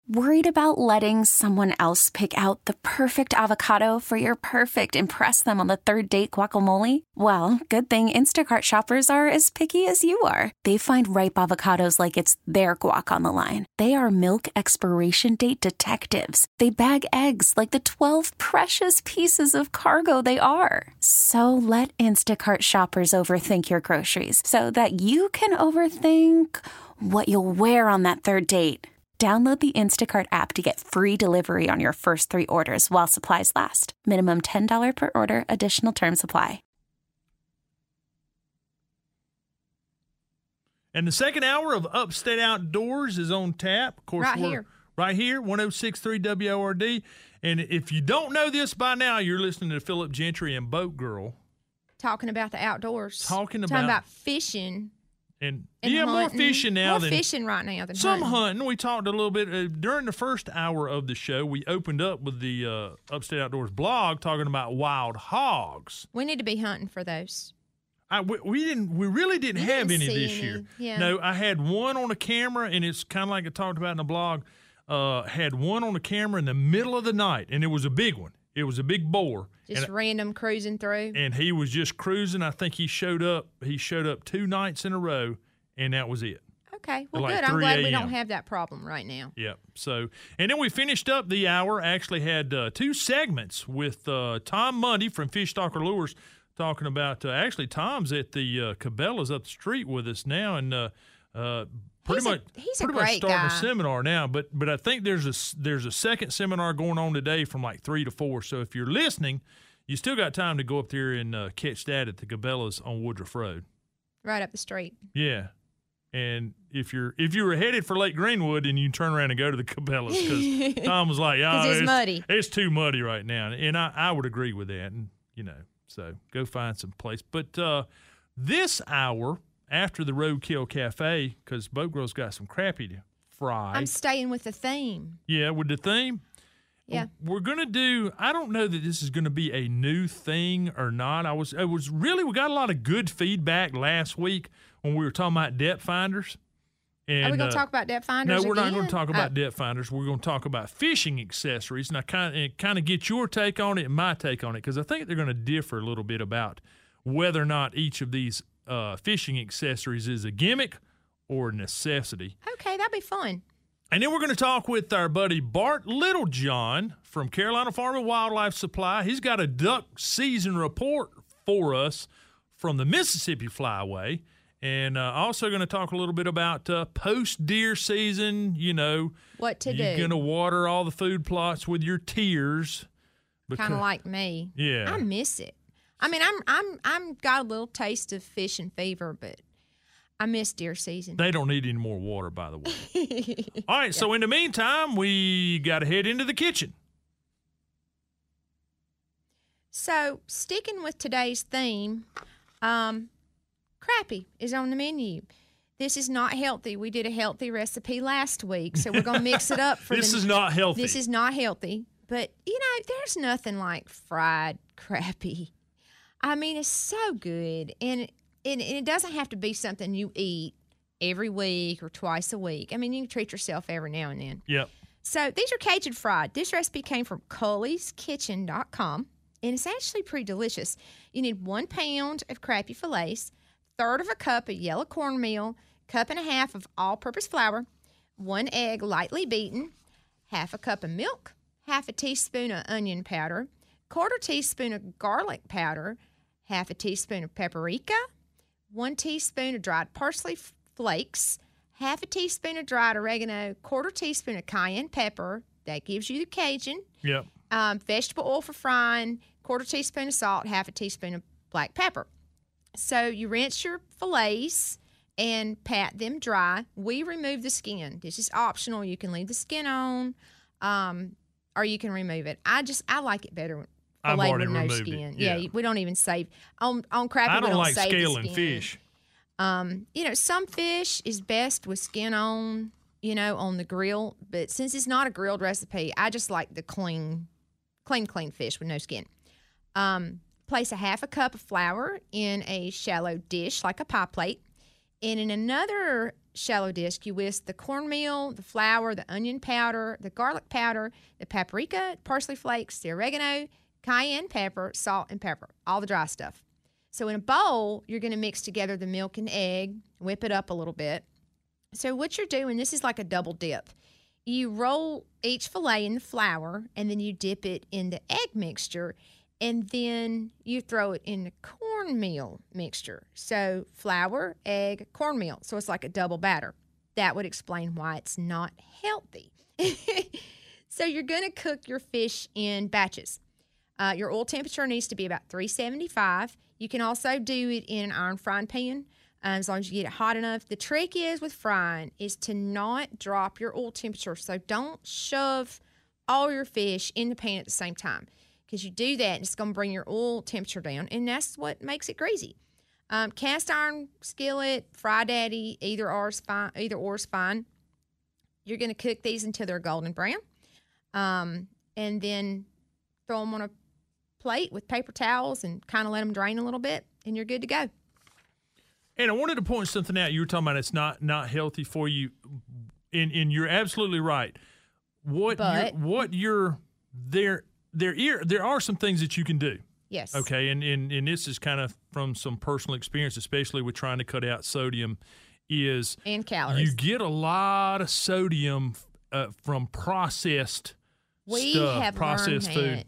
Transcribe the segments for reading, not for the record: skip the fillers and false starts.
Worried about letting someone else pick out the perfect avocado for your perfect impress them on the third date guacamole? Well, good thing Instacart shoppers are as picky as you are. They find ripe avocados like it's their guac on the line. They are milk expiration date detectives. They bag eggs like the 12 precious pieces of cargo they are. So let Instacart shoppers overthink your groceries so that you can overthink what you'll wear on that third date. Download the Instacart app to get free delivery on your first 3 orders while supplies last. Minimum $10 per order. Additional terms apply. And the second hour of Upstate Outdoors is on tap. Of course, right here, 106.3 WORD. And if you don't know this by now, you're listening to Philip Gentry and Boat Girl. Talking about the outdoors. Talking about fishing. And yeah, hunting. More fishing now more than fishing right now than some hunting. We talked a little bit during the first hour of the show. We opened up with the Upstate Outdoors blog talking about wild hogs. We need to be hunting for those. We really didn't have any this year. Yeah. No, I had one on a camera, and it's kind of like I talked about in the blog. Had one on the camera in the middle of the night, and it was a big one. It was a big boar. Just random cruising through. And he was just cruising. I think he showed up 2 nights in a row, and that was it. Okay. Well, like good. I'm glad we 3 don't have that problem right now. Yep. So, and then we finished up the hour, actually had 2 segments with Tom Mundy from Fish Stalker Lures talking about, actually Tom's at the Cabela's up the street with us now, and pretty much starting a seminar now, but I think there's a second seminar going on today from like 3 to 4. So if you're listening, you still got time to go up there and catch that at the Cabela's on Woodruff Road, right up the street. Yeah, and if you were headed for Lake Greenwood, and you turn around and go to the Cabela's because Tom was like, it's muddy. It's too muddy right now, and I would agree with that, and so go find some place. But this hour, after the Roadkill Cafe, because Boat Girl's got some crappie to fry. I'm staying with the theme. Yeah, with the theme? Yeah. We're going to do, I don't know that this is going to be a new thing or not. We got a lot of good feedback last week when we were talking about depth finders. And, are we going to talk about depth finders No, we're again? not going to talk about depth finders. We're going to talk about fishing accessories. And I kind of get your take on it and my take on it, because I think they're going to differ a little bit about whether or not each of these fishing accessories is a gimmick or a necessity. Okay, that'd be fun. And then we're going to talk with our buddy Bart Littlejohn from Carolina Farm and Wildlife Supply. He's got a duck season report for us from the Mississippi Flyway. And also going to talk a little bit about post-deer season, what to do. You're going to water all the food plots with your tears. Kind of like me. Yeah. I miss it. I mean, I'm got a little taste of fishing fever, but I miss deer season. They don't need any more water, by the way. All right, so in the meantime, we got to head into the kitchen. So, sticking with today's theme, crappie is on the menu. This is not healthy. We did a healthy recipe last week, so we're going to mix it up. This is not healthy. This is not healthy. But, there's nothing like fried crappie. I mean, it's so good. And it doesn't have to be something you eat every week or twice a week. I mean, you can treat yourself every now and then. Yep. So these are Cajun fried. This recipe came from Culley'sKitchen.com, and it's actually pretty delicious. You need 1 pound of crappie fillets, 1/3 of a cup of yellow cornmeal, 1.5 cups of all-purpose flour, 1 egg lightly beaten, 1/2 cup of milk, 1/2 teaspoon of onion powder, 1/4 teaspoon of garlic powder, 1/2 teaspoon of paprika, 1 teaspoon of dried parsley flakes, 1/2 teaspoon of dried oregano, 1/4 teaspoon of cayenne pepper. That gives you the Cajun. Yep. Vegetable oil for frying, 1/4 teaspoon of salt, 1/2 teaspoon of black pepper. So you rinse your fillets and pat them dry. We remove the skin. This is optional. You can leave the skin on, or you can remove it. I like it better. I've already with no removed skin. it. Yeah, we don't even save on crappie. I we don't like save scaling the skin. fish. Some fish is best with skin on, on the grill. But since it's not a grilled recipe, I just like the clean fish with no skin. Place 1/2 cup of flour in a shallow dish like a pie plate. And in another shallow dish, you whisk the cornmeal, the flour, the onion powder, the garlic powder, the paprika, parsley flakes, the oregano, cayenne pepper, salt, and pepper, all the dry stuff. So in a bowl, you're going to mix together the milk and egg, whip it up a little bit. So what you're doing, this is like a double dip. You roll each filet in the flour, and then you dip it in the egg mixture, and then you throw it in the cornmeal mixture. So flour, egg, cornmeal. So it's like a double batter. That would explain why it's not healthy. So you're going to cook your fish in batches. Your oil temperature needs to be about 375. You can also do it in an iron frying pan as long as you get it hot enough. The trick is with frying is to not drop your oil temperature. So don't shove all your fish in the pan at the same time, because you do that and it's going to bring your oil temperature down, and that's what makes it greasy. Cast iron skillet, Fry Daddy, either or is fine. You're going to cook these until they're golden brown, and then throw them on a plate with paper towels and kind of let them drain a little bit, and you're good to go. And I wanted to point something out. You were talking about it's not healthy for you, and you're absolutely right. There are some things that you can do. Yes. Okay, and this is kind of from some personal experience, especially with trying to cut out sodium, and calories. You get a lot of sodium from processed stuff, processed food.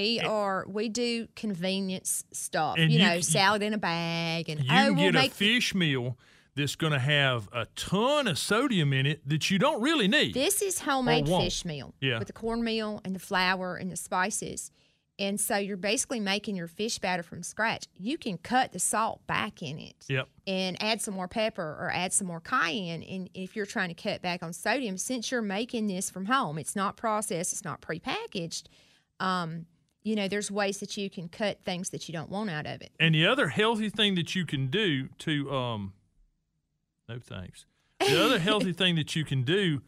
We do convenience stuff. And salad in a bag, and you can get a fish meal that's going to have a ton of sodium in it that you don't really need. This is homemade fish meal with the cornmeal and the flour and the spices. And so you're basically making your fish batter from scratch. You can cut the salt back in it and add some more pepper or add some more cayenne. And if you're trying to cut back on sodium, since you're making this from home, it's not processed, it's not prepackaged, there's ways that you can cut things that you don't want out of it. And the other healthy thing that you can do to no thanks. The other healthy thing that you can do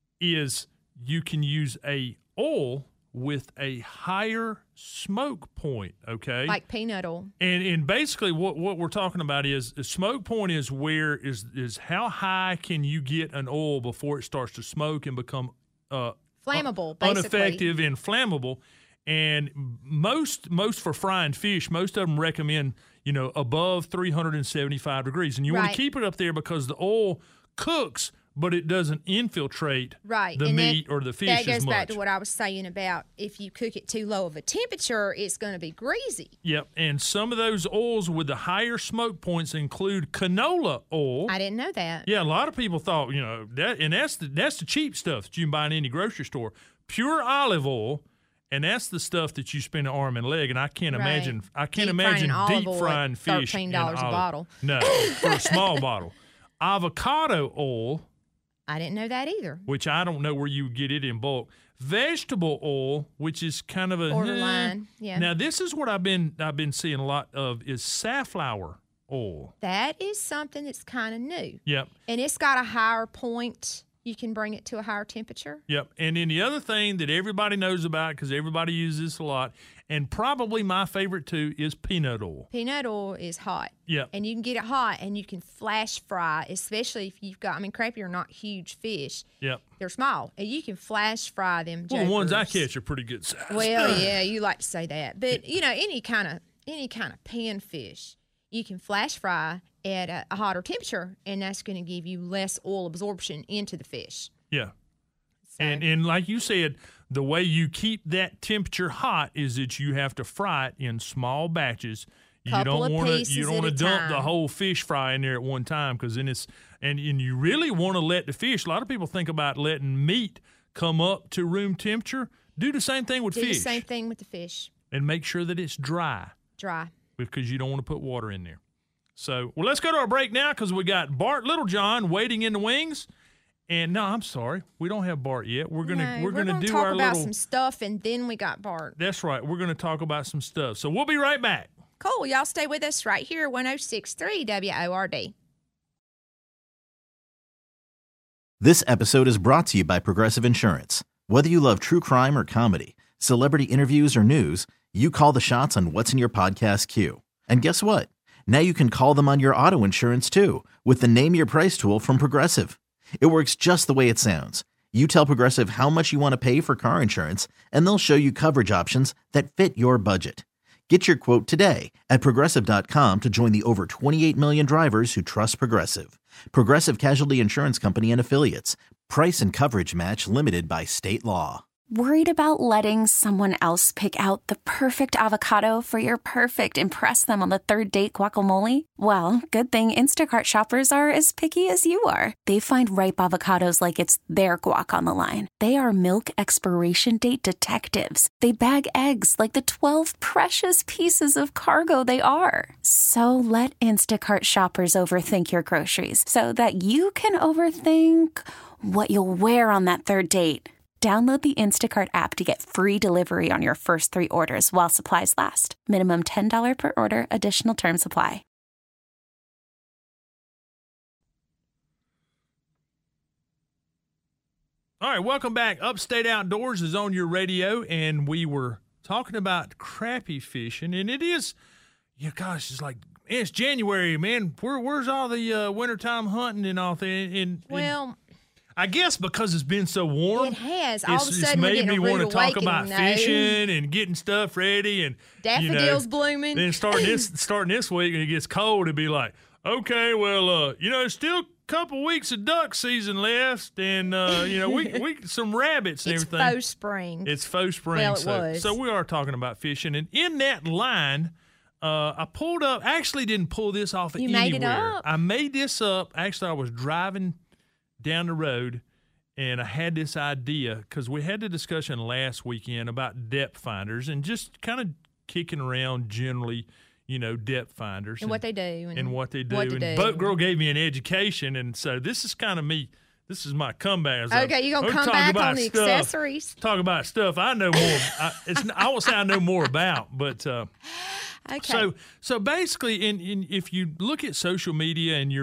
is you can use a oil with a higher smoke point, okay? Like peanut oil. And basically what we're talking about is a smoke point is where is how high can you get an oil before it starts to smoke and become flammable, basically. Ineffective and flammable. And most for frying fish, most of them recommend, above 375 degrees. And you want to keep it up there because the oil cooks, but it doesn't infiltrate the meat or the fish as much. That goes back to what I was saying about if you cook it too low of a temperature, it's going to be greasy. Yep, and some of those oils with the higher smoke points include canola oil. I didn't know that. Yeah, a lot of people thought, that, and that's the cheap stuff that you can buy in any grocery store. Pure olive oil. And that's the stuff that you spend an arm and leg, and I can't imagine deep frying fish. $13 a bottle. No, for a small bottle. Avocado oil. I didn't know that either. Which I don't know where you would get it in bulk. Vegetable oil, which is kind of a borderline. Yeah. Now this is what I've been seeing a lot of is safflower oil. That is something that's kind of new. Yep. And it's got a higher point. You can bring it to a higher temperature. Yep. And then the other thing that everybody knows about, because everybody uses this a lot, and probably my favorite too, is peanut oil. Peanut oil is hot. Yep. And you can get it hot, and you can flash fry, especially if you've got, crappie are not huge fish. Yep. They're small. And you can flash fry them. Well, the ones I catch are pretty good size. Well, yeah, you like to say that. But, any kind of pan fish, you can flash fry at a hotter temperature, and that's going to give you less oil absorption into the fish. Yeah. So. And like you said, the way you keep that temperature hot is that you have to fry it in small batches. You don't want to dump the whole fish fry in there at one time, because then and you really want to let the fish. A lot of people think about letting meat come up to room temperature. Do the same thing with fish. Do the same thing with the fish. And make sure that it's dry. Dry. Because you don't want to put water in there. So, well, let's go to our break now, because we got Bart Littlejohn waiting in the wings. And no, I'm sorry, we don't have Bart yet. We're gonna do talk our about some stuff, and then we got Bart. That's right. We're gonna talk about some stuff. So we'll be right back. Cool. Y'all stay with us right here, 106.3 WORD. This episode is brought to you by Progressive Insurance. Whether you love true crime or comedy, celebrity interviews or news, you call the shots on what's in your podcast queue. And guess what? Now you can call them on your auto insurance too with the Name Your Price tool from Progressive. It works just the way it sounds. You tell Progressive how much you want to pay for car insurance, and they'll show you coverage options that fit your budget. Get your quote today at Progressive.com to join the over 28 million drivers who trust Progressive. Progressive Casualty Insurance Company and Affiliates. Price and coverage match limited by state law. Worried about letting someone else pick out the perfect avocado for your perfect impress them on the third date guacamole? Well, good thing Instacart shoppers are as picky as you are. They find ripe avocados like it's their guac on the line. They are milk expiration date detectives. They bag eggs like the 12 precious pieces of cargo they are. So let Instacart shoppers overthink your groceries so that you can overthink what you'll wear on that third date. Download the Instacart app to get free delivery on your first 3 orders while supplies last. Minimum $10 per order. Additional terms apply. All right, welcome back. Upstate Outdoors is on your radio, and we were talking about crappie fishing, and it is, gosh, it's like, it's January, man. Where's all the wintertime hunting and all that? Well, I guess because it's been so warm. it has. All of a It's sudden, we're made getting me a want rude to talk about awakening, fishing and getting stuff ready and Daffodils blooming. Then starting this week and it gets cold, it'd be like, okay, well, it's still a couple weeks of duck season left, and we some rabbits and It's everything. faux spring. It's faux spring. Well, it was. So we are talking about fishing, and in that line. I pulled up. Actually, didn't pull this off You anywhere. made it up? I made this up. Actually, I was driving down the road, and I had this idea because we had the discussion last weekend about depth finders and just kind of kicking around generally, depth finders and what they do. and what they do. What to And do. Boat Girl gave me an education, and so this is kind of me. This is my comeback. I was like, Okay, you're going to "We'll come talk back about on the stuff- accessories? Talk about stuff I know more. I won't say I know more about, but. Okay. So basically, if you look at social media and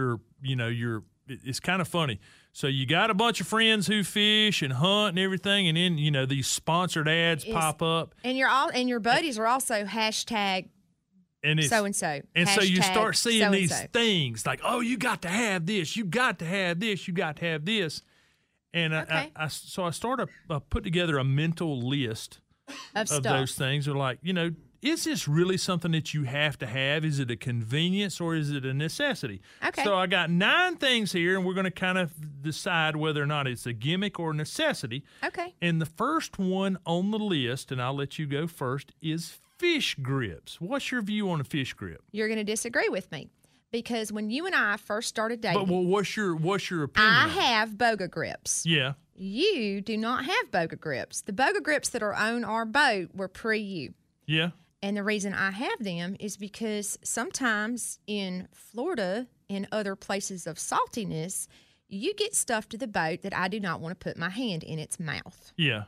it's kind of funny. So you got a bunch of friends who fish and hunt and everything, and then these sponsored ads pop up, and your buddies are also hashtag and it's so-and-so. and so you Hashtag start seeing these so-and-so. things like, oh, you got to have this, you got to have this, you got to have this, and Okay. I started put together a mental list of of stuff. those things. Are like, is this really something that you have to have? Is it a convenience or is it a necessity? Okay. So I got 9 things here, and we're going to kind of decide whether or not it's a gimmick or a necessity. Okay. And the first one on the list, and I'll let you go first, is fish grips. What's your view on a fish grip? You're going to disagree with me because when you and I first started dating, But what's your opinion? I on it? have boga grips. Yeah. You do not have boga grips. The boga grips that are on our boat were pre-you. Yeah. And the reason I have them is because sometimes in Florida and other places of saltiness, you get stuff to the boat that I do not want to put my hand in its mouth. Yeah.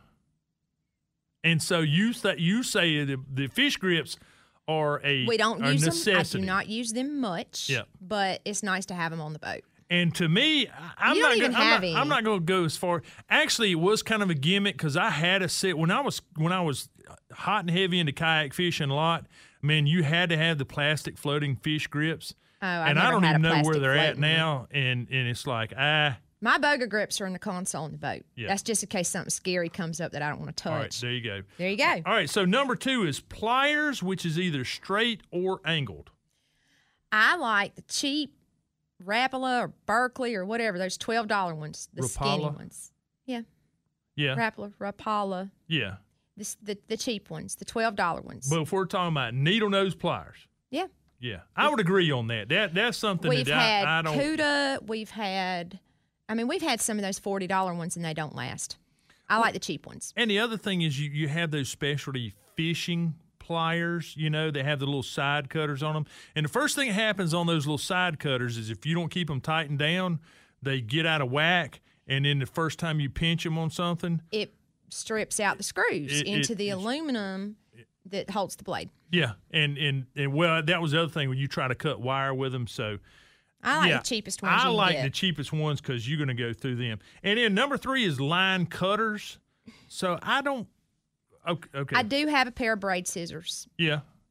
And so you say the fish grips are a We don't are use necessity. them. I do not use them much. Yeah. But it's nice to have them on the boat. And to me, I'm You don't not even gonna, have I'm any. not, I'm not going to go as far. Actually, it was kind of a gimmick because I had a set when I was hot and heavy into kayak fishing a lot. Man, you had to have the plastic floating fish grips. Oh, I've and I never don't had even a know where plastic they're at floating one. now. And it's like My boga grips are in the console on the boat. Yeah. That's just in case something scary comes up that I don't want to touch. all right, there you go. There you go. All right, so number 2 is pliers, which is either straight or angled. I like the cheap Rapala or Berkeley or whatever, those $12 ones, the skinny Rapala? ones. Yeah, Yeah, Rapala, yeah. the cheap ones, the $12 ones. But if we're talking about needle nose pliers, Yeah. yeah, I would agree on that. That's something We've that I had don't. Cuda. We've had some of those $40 ones and they don't last. I like the cheap ones. And the other thing is you have those specialty fishing pliers, they have the little side cutters on them. And the first thing that happens on those little side cutters is if you don't keep them tightened down, they get out of whack. And then the first time you pinch them on something, It strips out the screws into the aluminum that holds the blade. yeah. And well, that was the other thing when you try to cut wire with them. So I like yeah, the cheapest ones. I you can like get. the cheapest ones because you're going to go through them. And then number 3 is line cutters. So I don't. Okay. I do have a pair of braid scissors. Yeah.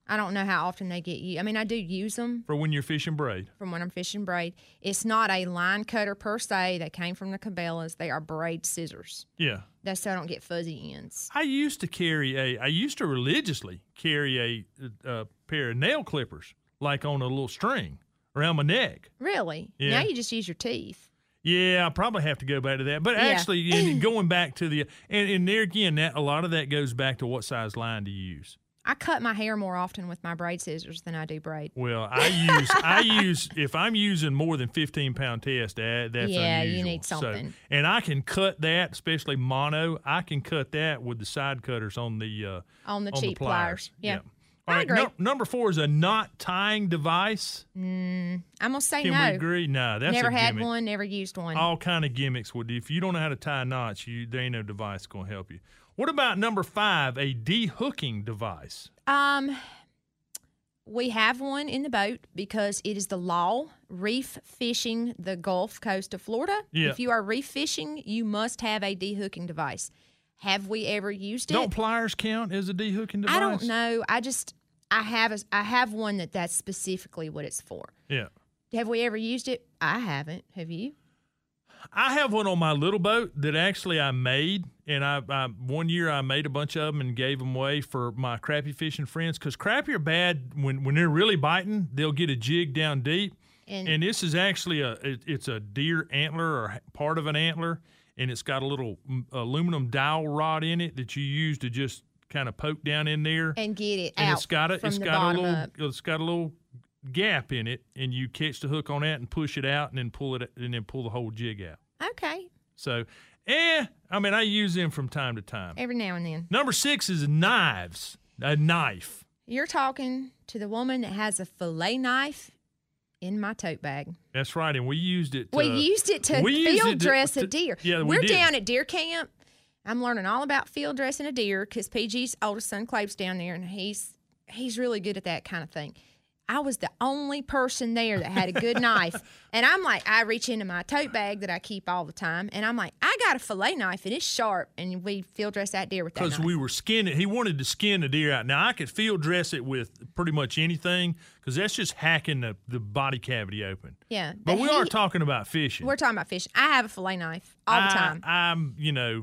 I don't know how often they get used. I mean, I do use them For when you're fishing braid. from when I'm fishing braid. It's not a line cutter per se. They came from the Cabela's. They are braid scissors. Yeah. That's so I don't get fuzzy ends. I used to religiously carry a pair of nail clippers, like on a little string around my neck. Really? Yeah. Now you just use your teeth. Yeah, I probably have to go back to that. But actually, and going back to and there again, a lot of that goes back to what size line to use. I cut my hair more often with my braid scissors than I do braid. Well, I use if I'm using more than 15-pound test, that's Yeah, unusual. you need something. So, and I can cut that, especially mono. I can cut that with the side cutters on the cheap pliers. Yeah. All I right, agree. number 4 is a knot tying device. I'm gonna say Can no. we agree? No, that's Never a had gimmick. one. Never used one. All kind of gimmicks would. If you don't know how to tie knots, there ain't no device going to help you. What about number 5, a de-hooking device? We have one in the boat because it is the law reef fishing the Gulf Coast of Florida. Yeah. If you are reef fishing, you must have a de-hooking device. Have we ever used it? Don't pliers count as a de-hooking device? I don't know. I have one that's specifically what it's for. Yeah. Have we ever used it? I haven't. Have you? I have one on my little boat that actually I made, and I one year I made a bunch of them and gave them away for my crappie fishing friends, because crappie are bad when they're really biting. They'll get a jig down deep, and this is actually it's a deer antler or part of an antler, and it's got a little aluminum dowel rod in it that you use to just kind of poke down in there And get it and out it's got up. a little gap in it, and you catch the hook on that and push it out, and then pull the whole jig out. Okay. So, I mean, I use them from time to time. Every now and then. Number 6 is knives. A knife. You're talking to the woman that has a fillet knife in my tote bag. That's right, and we used it. We used it to field dress a deer. Yeah, We're did. down at deer camp. I'm learning all about field dressing a deer because PG's oldest son, Clave's down there, and he's really good at that kind of thing. I was the only person there that had a good knife. And I'm like, I reach into my tote bag that I keep all the time, and I'm like, I got a fillet knife, and it's sharp, and we field dress that deer with that knife. Because we were skinning. He wanted to skin the deer out. Now, I could field dress it with pretty much anything, because that's just hacking the body cavity open. Yeah. But we are talking about fishing. We're talking about fishing. I have a fillet knife all the time. I'm,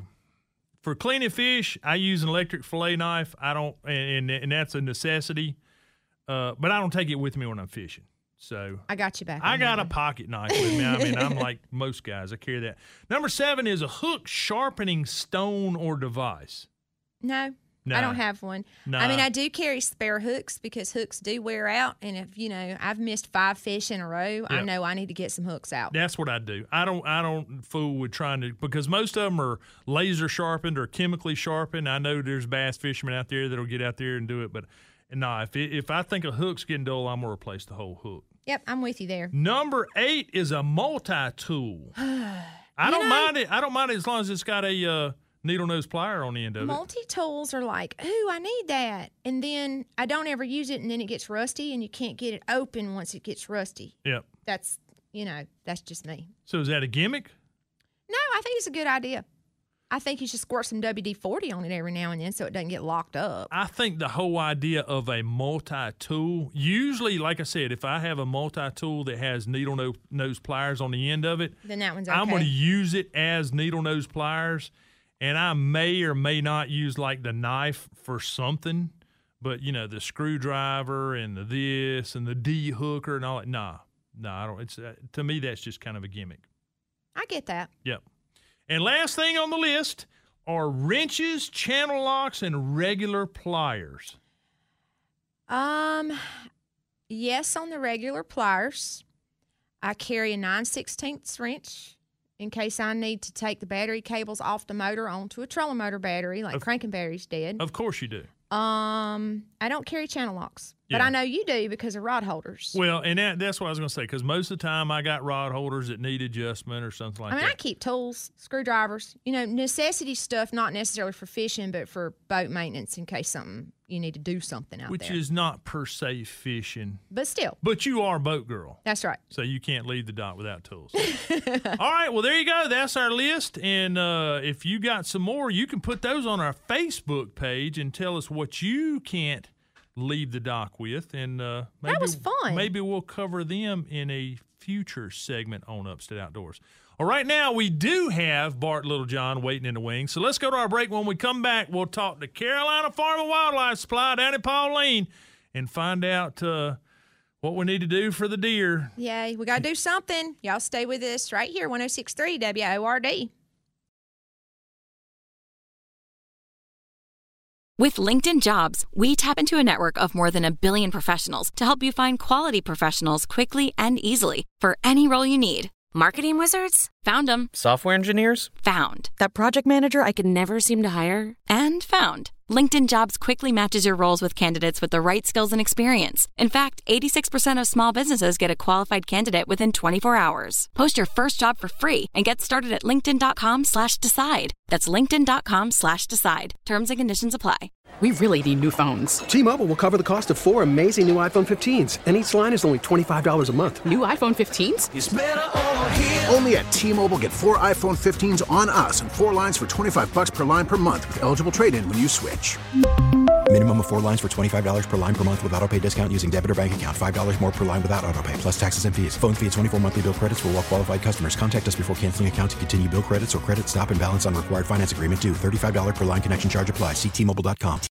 for cleaning fish, I use an electric fillet knife. I don't, and that's a necessity. But I don't take it with me when I'm fishing. So I got you back. I got a pocket knife with me. I mean, I'm like most guys. I carry that. Number 7 is a hook sharpening stone or device. No, Nah. I don't have one. Nah. I mean, I do carry spare hooks because hooks do wear out. And if, I've missed 5 fish in a row, I Yep. know I need to get some hooks out. That's what I do. I don't fool with trying to, because most of them are laser sharpened or chemically sharpened. I know there's bass fishermen out there that'll get out there and do it, but no, if I think a hook's getting dull, I'm gonna replace the whole hook. Yep, I'm with you there. Number 8 is a multi-tool. I don't mind it. I don't mind it as long as it's got a needle nose plier on the end of it. Multi-tools are like, ooh, I need that. And then I don't ever use it, and then it gets rusty, and you can't get it open once it gets rusty. Yep. That's just me. So is that a gimmick? No, I think it's a good idea. I think you should squirt some WD-40 on it every now and then so it doesn't get locked up. I think the whole idea of a multi-tool, usually, like I said, if I have a multi-tool that has needle nose pliers on the end of it, Then that one's okay. I'm going to use it as needle nose pliers, and I may or may not use like the knife for something, but the screwdriver and the this and the D-hooker and all that. Nah, I don't. It's to me that's just kind of a gimmick. I get that. Yep. And last thing on the list are wrenches, channel locks, and regular pliers. Yes, on the regular pliers. I carry a 9/16 wrench in case I need to take the battery cables off the motor onto a trolling motor battery, like cranking battery's dead. Of course you do. I don't carry channel locks, but Yeah. I know you do because of rod holders. Well, and that's what I was going to say, because most of the time I got rod holders that need adjustment or something like I mean, I that. keep tools, screwdrivers, necessity stuff, not necessarily for fishing, but for boat maintenance in case you need to do something out Which there. is not per se fishing. But still, But you are a boat girl, that's right. so you can't leave the dock without tools. All right, well, there you go. That's our list. And if you got some more, you can put those on our Facebook page and tell us what you can't leave the dock with. And maybe, that was fun. Maybe we'll cover them in a future segment on Upstate Outdoors. Well, right now we do have Bart Littlejohn waiting in the wings. So let's go to our break. When we come back, we'll talk to Carolina Farm and Wildlife Supply down in Pauline and find out what we need to do for the deer. Yay, we got to do something. Y'all stay with us right here, 106.3 WORD. With LinkedIn Jobs, we tap into a network of more than 1 billion professionals to help you find quality professionals quickly and easily for any role you need. Marketing wizards? Found them. Software engineers? Found. That project manager I could never seem to hire? And found. LinkedIn Jobs quickly matches your roles with candidates with the right skills and experience. In fact, 86% of small businesses get a qualified candidate within 24 hours. Post your first job for free and get started at linkedin.com/decide. That's linkedin.com/decide. Terms and conditions apply. We really need new phones. T-Mobile will cover the cost of 4 amazing new iPhone 15s, and each line is only $25 a month. New iPhone 15s? It's better over here. Only at T-Mobile, get 4 iPhone 15s on us and 4 lines for $25 per line per month with eligible trade-in when you switch. Minimum of 4 lines for $25 per line per month with autopay discount using debit or bank account. $5 more per line without autopay, plus taxes and fees. Phone fee at 24 monthly bill credits for well-qualified customers. Contact us before canceling account to continue bill credits or credit stop and balance on required finance agreement due. $35 per line connection charge applies. See T-Mobile.com.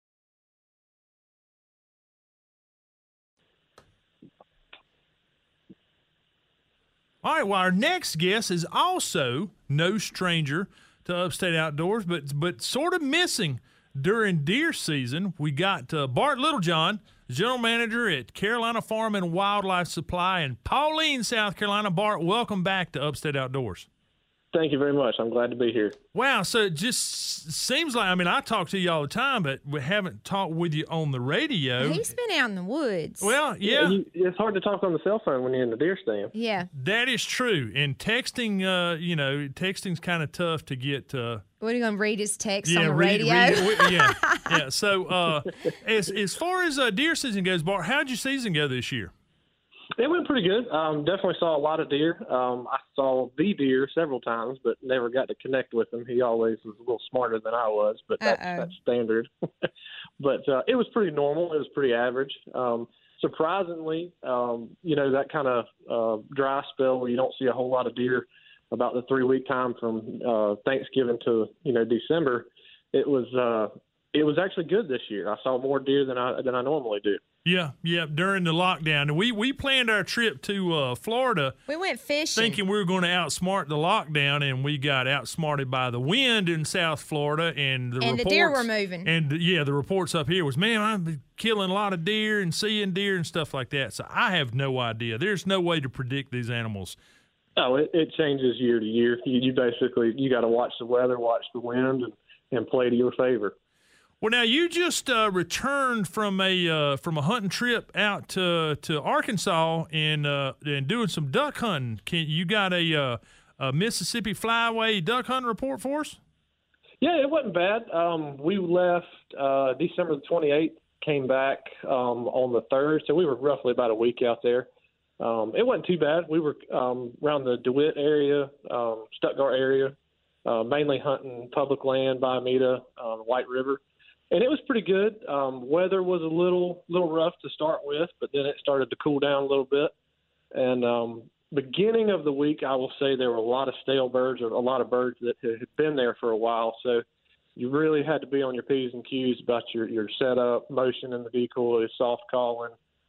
All right, well, our next guest is also no stranger to Upstate Outdoors, but sort of missing during deer season. We got Bart Littlejohn, General Manager at Carolina Farm and Wildlife Supply in Pauline, South Carolina. Bart, welcome back to Upstate Outdoors. Thank you very much. I'm glad to be here. Wow, so it just seems like, I mean, I talk to you all the time, but we haven't talked with you on the radio. He's been out in the woods. Well, yeah. It's hard to talk on the cell phone when you're in the deer stand. Yeah. That is true. And texting, texting's kind of tough to get. What are you going to read his text on the radio? Yeah. So as far as deer season goes, Bart, how'd your season go this year? It went pretty good. Definitely saw a lot of deer. I saw the deer several times, but never got to connect with him. He always was a little smarter than I was, but that's standard. But it was pretty normal. It was pretty average. Surprisingly, that kind of dry spell where you don't see a whole lot of deer about the 3-week time from Thanksgiving to December. It was actually good this year. I saw more deer than I normally do. Yeah, during the lockdown. We planned our trip to Florida. We went fishing. Thinking we were going to outsmart the lockdown, and we got outsmarted by the wind in South Florida. And the deer were moving. And, the reports up here was, man, I'm killing a lot of deer and seeing deer and stuff like that. So I have no idea. There's no way to predict these animals. Oh, it changes year to year. You basically got to watch the weather, watch the wind, and play to your favor. Well, now you just returned from a hunting trip out to Arkansas and doing some duck hunting. You got a Mississippi Flyway duck hunting report for us? Yeah, it wasn't bad. We left December the 28th, came back on the 3rd, so we were roughly about a week out there. It wasn't too bad. We were around the DeWitt area, Stuttgart area, mainly hunting public land by Amita, White River. And it was pretty good. Weather was a little rough to start with, but then it started to cool down a little bit. And beginning of the week, I will say there were a lot of stale birds, or a lot of birds that had been there for a while. So you really had to be on your P's and Q's about your setup, motion in the decoy, soft calling.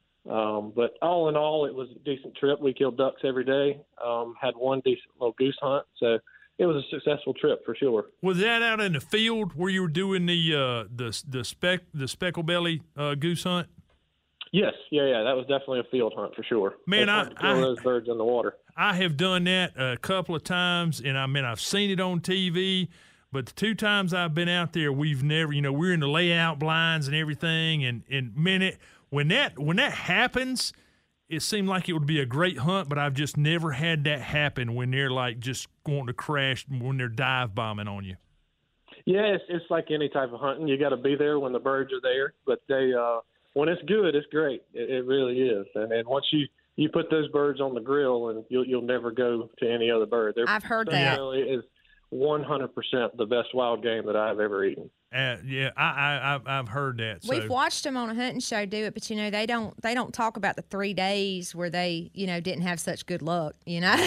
But all in all, it was a decent trip. We killed ducks every day, had one decent little goose hunt. So it was a successful trip for sure. Was that out in the field where you were doing the speckle belly goose hunt? Yes, yeah, that was definitely a field hunt for sure. Man, I kill those birds in the water. I have done that a couple of times, and I've seen it on TV. But the 2 times I've been out there, we've never, we're in the layout blinds and everything, and man, when that happens, it seemed like it would be a great hunt, but I've just never had that happen when they're like just going to crash when they're dive bombing on you. Yeah, it's like any type of hunting. You got to be there when the birds are there, but they when it's good, it's great. It really is. And once you put those birds on the grill, and you'll never go to any other bird. I've heard that. Is 100% the best wild game that I've ever eaten. Yeah, I've heard that. We've watched them on a hunting show do it, but they don't talk about the 3 days where they didn't have such good luck.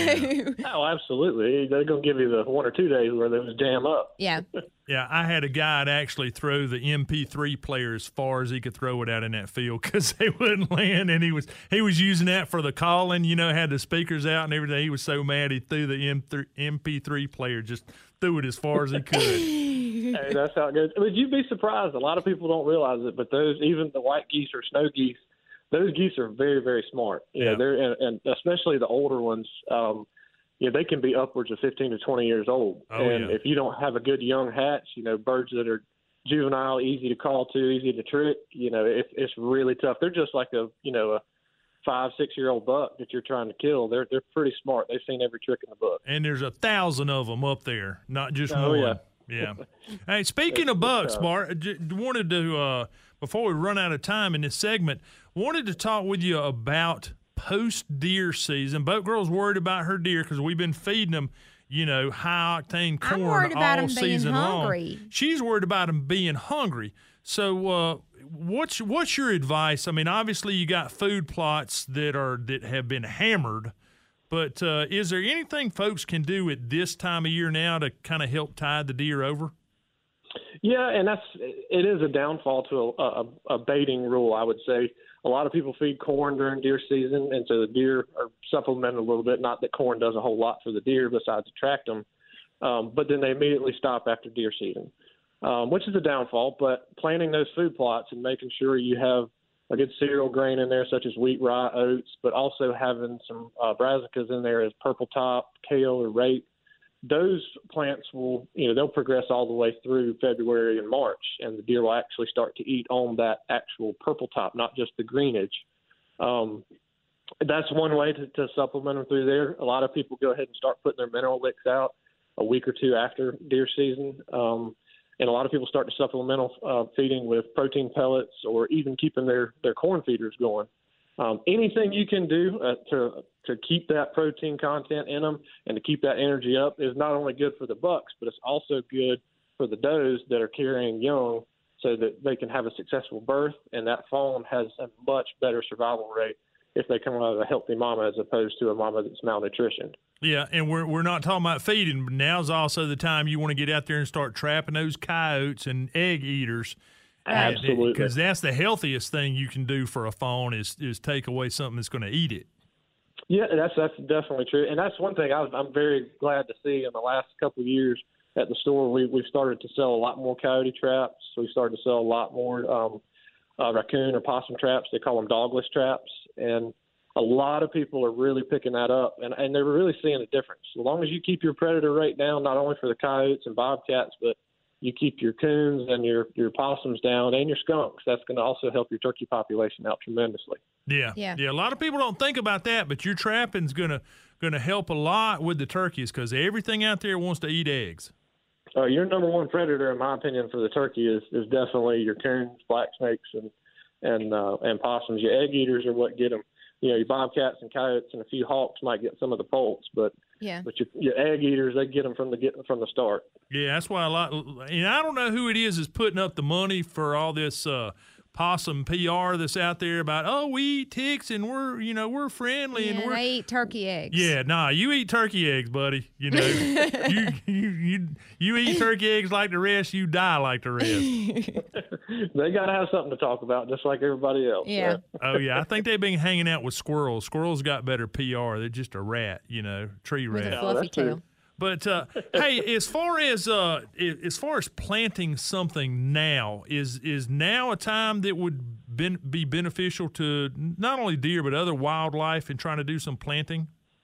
Oh, absolutely. They're gonna give you the 1 or 2 days where they was jam up. Yeah. Yeah, I had a guy that actually throw the MP3 player as far as he could throw it out in that field because they wouldn't land, and he was using that for the calling. Had the speakers out and everything. He was so mad he threw the MP3 player, just threw it as far as he could. Hey, that's how it goes. But you'd be surprised. A lot of people don't realize it, but even the white geese or snow geese, those geese are very, very smart. They're and especially the older ones. They can be upwards of 15 to 20 years old. If you don't have a good young hatch, birds that are juvenile, easy to call to, easy to trick, it's really tough. They're just like a 5-6 year old buck that you're trying to kill. They're pretty smart. They've seen every trick in the book. And there's 1,000 of them up there, not just one. Yeah. Hey, speaking of bucks, Bart, wanted to before we run out of time in this segment, wanted to talk with you about post-deer season. Boat Girl's worried about her deer because we've been feeding them, high-octane corn I'm worried about all them season being long. hungry. She's worried about them being hungry. So what's your advice? I mean, obviously you got food plots that have been hammered, but is there anything folks can do at this time of year now to kind of help tide the deer over? Yeah, and it is a downfall to a baiting rule, I would say. A lot of people feed corn during deer season, and so the deer are supplemented a little bit. Not that corn does a whole lot for the deer besides attract them, but then they immediately stop after deer season, which is a downfall. But planting those food plots and making sure you have a good cereal grain in there, such as wheat, rye, oats, but also having some brassicas in there as purple top, kale, or rape. Those plants will, they'll progress all the way through February and March, and the deer will actually start to eat on that actual purple top, not just the greenage. That's one way to supplement them through there. A lot of people go ahead and start putting their mineral licks out a week or two after deer season. And a lot of people start to supplemental feeding with protein pellets or even keeping their corn feeders going. Anything you can do to keep that protein content in them and to keep that energy up is not only good for the bucks, but it's also good for the does that are carrying young so that they can have a successful birth, and that fawn has a much better survival rate if they come out of a healthy mama as opposed to a mama that's malnutritioned. Yeah, and we're not talking about feeding, but now's also the time you want to get out there and start trapping those coyotes and egg eaters. Absolutely. Because that's the healthiest thing you can do for a fawn is take away something that's going to eat it. Yeah, that's definitely true. And that's one thing I'm very glad to see in the last couple of years at the store. We've started to sell a lot more coyote traps. We started to sell a lot more raccoon or possum traps. They call them dogless traps. And a lot of people are really picking that up, and they're really seeing a difference. As long as you keep your predator rate down, not only for the coyotes and bobcats, but you keep your coons and your possums down and your skunks, that's going to also help your turkey population out tremendously. Yeah. A lot of people don't think about that, but your trapping's going to help a lot with the turkeys because everything out there wants to eat eggs. Your number one predator, in my opinion, for the turkey is definitely your coons, black snakes, and possums. Your egg eaters are what get them. Your bobcats and coyotes and a few hawks might get some of the poults, but your egg eaters, they get them from the start. Yeah, that's why and I don't know who it is putting up the money for all this possum PR that's out there about, we eat ticks and we're friendly and they eat turkey eggs. Yeah, you eat turkey eggs, buddy. You eat turkey eggs like the rest, you die like the rest. They got to have something to talk about, just like everybody else. Yeah. Right? Oh yeah, I think they've been hanging out with squirrels. Squirrels got better PR. They're just a rat, tree rat. With a fluffy tail. But hey, as far as planting something now, is now a time that would be beneficial to not only deer but other wildlife in trying to do some planting?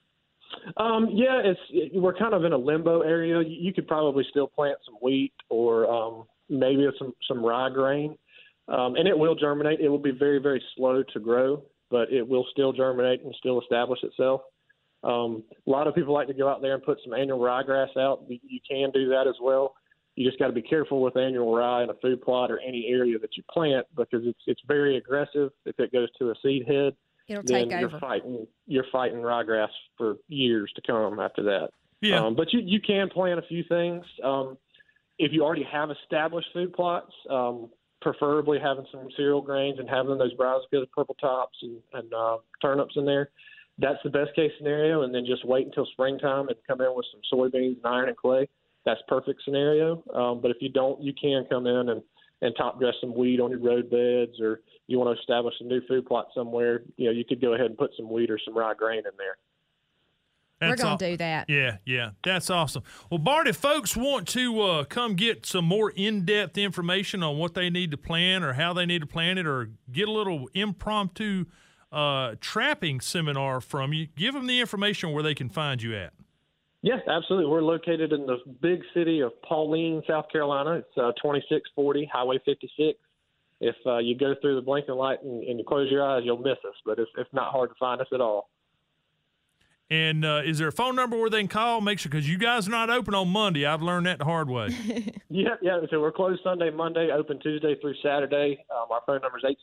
We're kind of in a limbo area. You could probably still plant some wheat or maybe some rye grain, and it will germinate. It will be very, very slow to grow, but it will still germinate and still establish itself. A lot of people like to go out there and put some annual ryegrass out. You can do that as well. You just got to be careful with annual rye in a food plot or any area that you plant because it's very aggressive. If it goes to a seed head, it'll take over. You're fighting ryegrass for years to come after that. Yeah. But you can plant a few things. if you already have established food plots, preferably having some cereal grains and having those browse good purple tops and turnips in there, that's the best case scenario. And then just wait until springtime and come in with some soybeans and iron and clay. That's perfect scenario. But if you don't, you can come in and top dress some wheat on your road beds, or you want to establish a new food plot somewhere, you could go ahead and put some wheat or some rye grain in there. We're going to do that. Yeah. That's awesome. Well, Bart, if folks want to come get some more in-depth information on what they need to plan or how they need to plan it, or get a little impromptu trapping seminar from you, give them the information where they can find you at. Yes, absolutely. We're located in the big city of Pauline, South Carolina. It's 2640 Highway 56. If you go through the blinking light and you close your eyes, you'll miss us, but it's not hard to find us at all. And is there a phone number where they can call? Make sure, because you guys are not open on Monday. I've learned that the hard way. Yeah. So we're closed Sunday, Monday, open Tuesday through Saturday. Our phone number is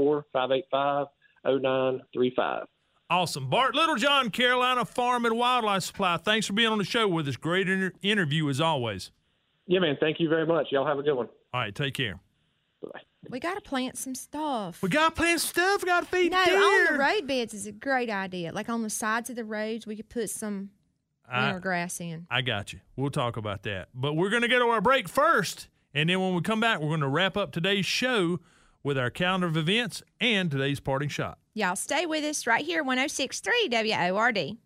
864-585-0935. Awesome. Bart Littlejohn, Carolina Farm and Wildlife Supply. Thanks for being on the show with us. Great interview as always. Yeah, man. Thank you very much. Y'all have a good one. All right. Take care. Bye-bye. We got to plant some stuff. We got to plant stuff. We got to feed deer. On the road beds is a great idea. Like on the sides of the roads, we could put some winter grass in. I got you. We'll talk about that. But we're going to go to our break first, and then when we come back, we're going to wrap up today's show with our calendar of events and today's parting shot. Y'all stay with us right here, 106.3 WORD.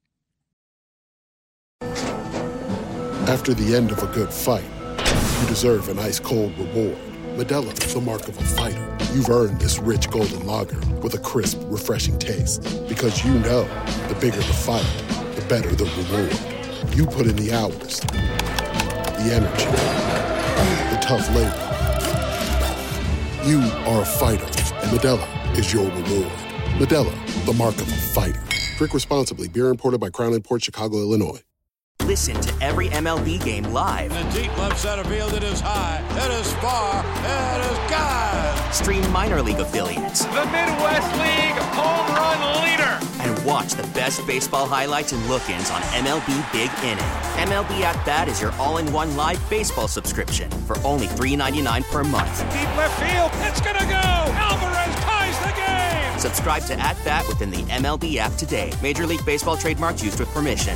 After the end of a good fight, you deserve an ice-cold reward. Modelo is the mark of a fighter. You've earned this rich golden lager with a crisp, refreshing taste. Because you know, the bigger the fight, the better the reward. You put in the hours, the energy, the tough labor. You are a fighter, and Modelo is your reward. Modelo, the mark of a fighter. Drink responsibly. Beer imported by Crown Imports, Chicago, Illinois. Listen to every MLB game live. In the deep left center field, it is high, it is far, it is God. Stream minor league affiliates. The Midwest League home run leader. And watch the best baseball highlights and look-ins on MLB Big Inning. MLB At Bat is your all-in-one live baseball subscription for only $3.99 per month. Deep left field, it's gonna go. Alvarez ties the game. Subscribe to At Bat within the MLB app today. Major League Baseball trademarks used with permission.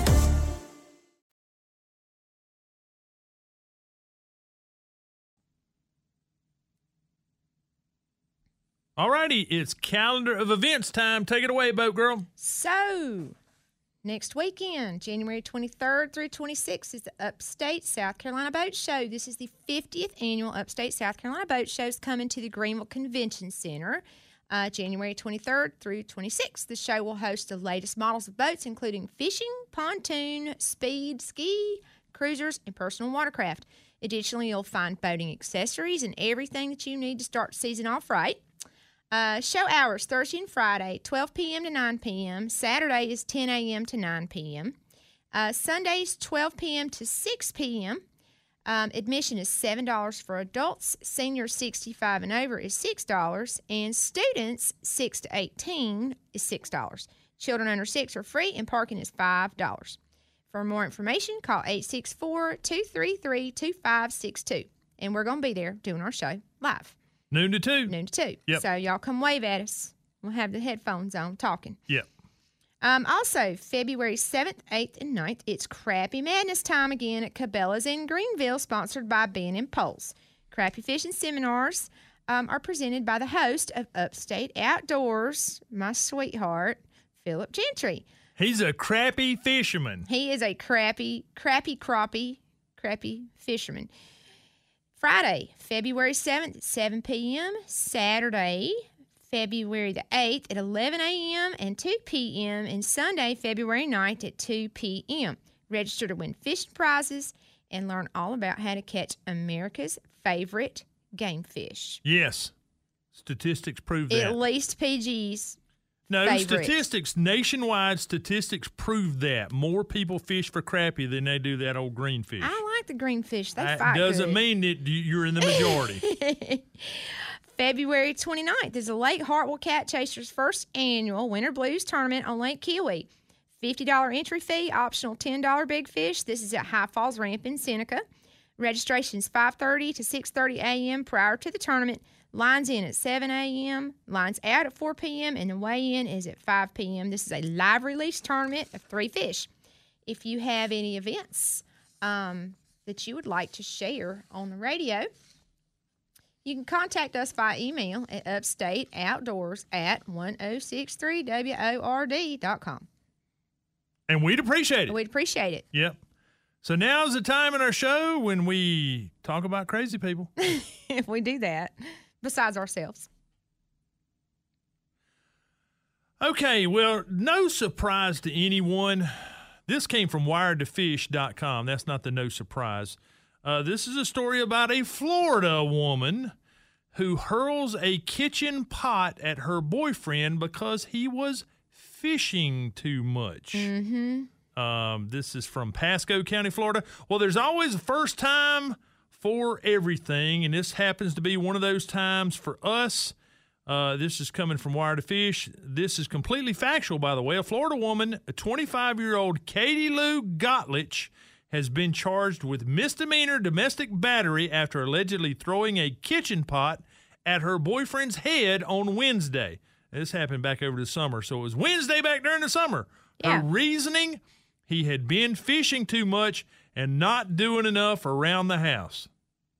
All righty, it's calendar of events time. Take it away, Boat Girl. So, next weekend, January 23rd through 26th, is the Upstate South Carolina Boat Show. This is the 50th annual Upstate South Carolina Boat Show coming to the Greenville Convention Center, January 23rd through 26th. The show will host the latest models of boats, including fishing, pontoon, speed, ski, cruisers, and personal watercraft. Additionally, you'll find boating accessories and everything that you need to start the season off right. Show hours, Thursday and Friday, 12 p.m. to 9 p.m. Saturday is 10 a.m. to 9 p.m. Sundays, 12 p.m. to 6 p.m. Admission is $7 for adults. Seniors 65 and over is $6. And students 6 to 18 is $6. Children under 6 are free, and parking is $5. For more information, call 864-233-2562. And we're going to be there doing our show live. Noon to 2. Noon to 2. Yep. So y'all come wave at us. We'll have the headphones on talking. Yep. Also, February 7th, 8th, and 9th, it's Crappie Madness time again at Cabela's in Greenville, sponsored by Ben and Poles. Crappie fishing seminars are presented by the host of Upstate Outdoors, my sweetheart, Philip Gentry. He's a crappie fisherman. He is a crappie fisherman. Friday, February 7th at 7 p.m. Saturday, February the 8th at 11 a.m. and 2 p.m. And Sunday, February 9th at 2 p.m. Register to win fishing prizes and learn all about how to catch America's favorite game fish. Yes. Statistics prove that. At least PG's favorite. Statistics, nationwide statistics prove that. More people fish for crappie than they do that old green fish. I like the green fish. They fight That doesn't good. mean that you're in the majority. February 29th is the Lake Hartwell Cat Chasers' first annual Winter Blues Tournament on Lake Kiwi. $50 entry fee, optional $10 big fish. This is at High Falls Ramp in Seneca. Registration's 5:30 to 6:30 a.m. prior to the tournament. Lines in at 7 a.m., lines out at 4 p.m., and the weigh-in is at 5 p.m. This is a live release tournament of 3 fish. If you have any events that you would like to share on the radio, you can contact us via email at upstateoutdoors@1063word.com. And we'd appreciate it. We'd appreciate it. Yep. So now's the time in our show when we talk about crazy people. If we do that, besides ourselves. Okay, well, no surprise to anyone. This came from wiredtofish.com. That's not the no surprise. This is a story about a Florida woman who hurls a kitchen pot at her boyfriend because he was fishing too much. Mm-hmm. This is from Pasco County, Florida. Well, there's always a first time for everything, and this happens to be one of those times for us. This is coming from Wire to Fish. This is completely factual, by the way. A Florida woman, a 25-year-old Katie Lou Gottlich, has been charged with misdemeanor domestic battery after allegedly throwing a kitchen pot at her boyfriend's head on Wednesday. This happened back over the summer, so it was Wednesday back during the summer. Yeah. Her reasoning, he had been fishing too much and not doing enough around the house.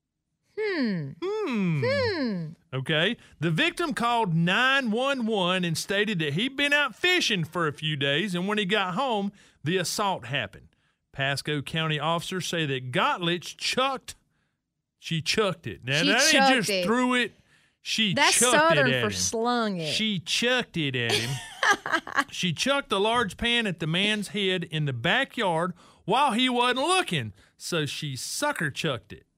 Okay. The victim called 911 and stated that he'd been out fishing for a few days, and when he got home, the assault happened. Pasco County officers say that Gottlich chucked it. Now, that ain't just threw it. She That's chucked Southern it at for him. slung it. She chucked it at him. She chucked a large pan at the man's head in the backyard while he wasn't looking, so she sucker chucked it.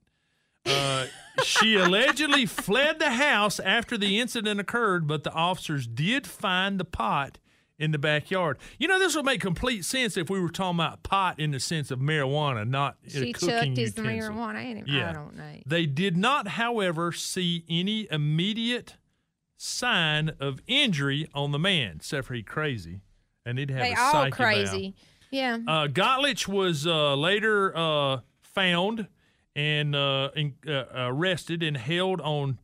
She allegedly fled the house after the incident occurred, but the officers did find the pot in the backyard. You know, this would make complete sense if we were talking about pot in the sense of marijuana, not she a cooking chucked his utensil. marijuana. Yeah. I don't know. They did not, however, see any immediate sign of injury on the man, except for he's crazy and he'd have They a all psyche crazy. Yeah. Gottlich was later found and arrested and held on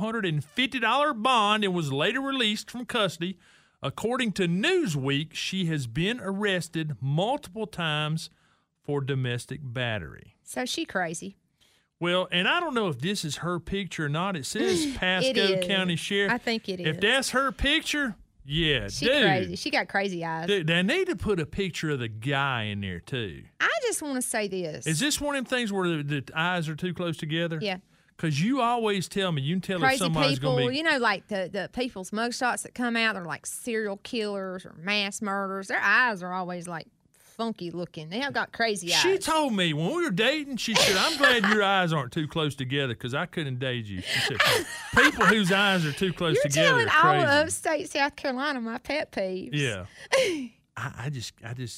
$250 bond and was later released from custody. According to Newsweek, she has been arrested multiple times for domestic battery. So she crazy. Well, and I don't know if this is her picture or not. It says Pasco It County is. Sheriff. I think it is. If that's her picture, yeah, She dude. crazy. She got crazy eyes. Dude, they need to put a picture of the guy in there, too. I just want to say this. Is this one of them things where the eyes are too close together? Yeah. Because you always tell me, you can tell if Crazy somebody's people, going to be. you know, like the people's mugshots that come out, they're like serial killers or mass murderers. Their eyes are always like funky looking. They have got crazy eyes. She told me when we were dating, she said, I'm glad your eyes aren't too close together because I couldn't date you. She said, people whose eyes are too close You're together telling are crazy. all of upstate South Carolina my pet peeves. Yeah. I just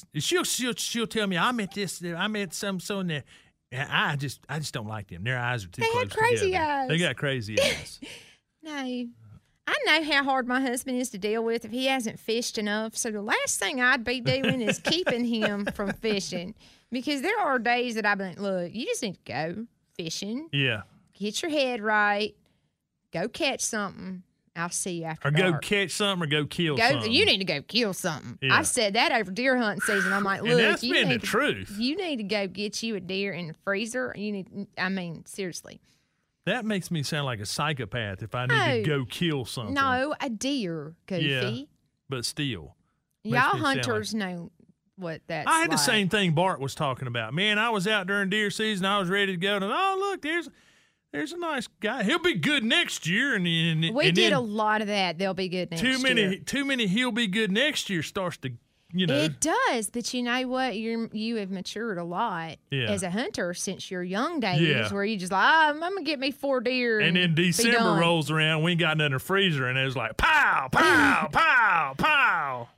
she'll tell me I met some so in there. I just don't like them. Their eyes are too They close had crazy together. eyes. They got crazy eyes. No. I know how hard my husband is to deal with if he hasn't fished enough. So the last thing I'd be doing is keeping him from fishing. Because there are days that I've been like, look, you just need to go fishing. Yeah. Get your head right. Go catch something. I'll see you after Or go dark. catch something or go kill something. You need to go kill something. Yeah. I said that over deer hunting season. I'm like, And look, that's you been need the truth. You need to go get you a deer in the freezer. Seriously. That makes me sound like a psychopath if I need to No. go kill something. No, a deer, Goofy. Yeah, but still. Makes Y'all me sound hunters know what that's I had the like. same thing Bart was talking about. Man, I was out during deer season. I was ready to go. And look, there's a nice guy. He'll be good next year. And We did a lot of that. They'll be good next year. Too many he'll be good next year starts to, It does, but you know what? You have matured a lot Yeah. as a hunter since your young days, Yeah. where you just like, I'm gonna get me 4 deer. And then be December done. rolls around. We ain't got nothing in the freezer. And it was like, pow, pow, pow, pow.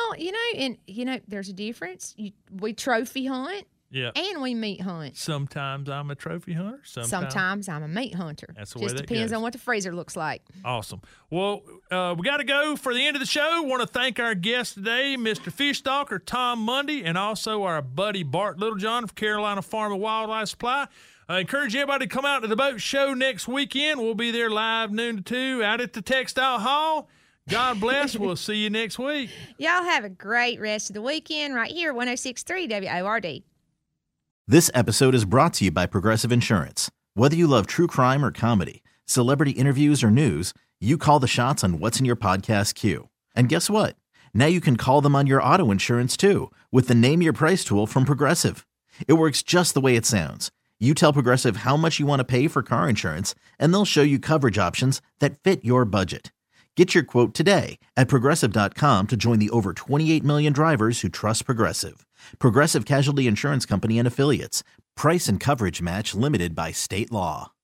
Well, there's a difference. We trophy hunt. Yeah. And we meat hunt. Sometimes I'm a trophy hunter. Sometimes I'm a meat hunter. That's the way Just that depends goes. on what the freezer looks like. Awesome. Well, we got to go for the end of the show. Want to thank our guest today, Mr. Fish Stalker Tom Mundy, and also our buddy Bart Littlejohn from Carolina Farm and Wildlife Supply. I encourage everybody to come out to the boat show next weekend. We'll be there live noon to 2 out at the Textile Hall. God bless. We'll see you next week. Y'all have a great rest of the weekend right here, 106.3 WORD. This episode is brought to you by Progressive Insurance. Whether you love true crime or comedy, celebrity interviews or news, you call the shots on what's in your podcast queue. And guess what? Now you can call them on your auto insurance too with the Name Your Price tool from Progressive. It works just the way it sounds. You tell Progressive how much you want to pay for car insurance, and they'll show you coverage options that fit your budget. Get your quote today at Progressive.com to join the over 28 million drivers who trust Progressive. Progressive Casualty Insurance Company and Affiliates. Price and coverage match limited by state law.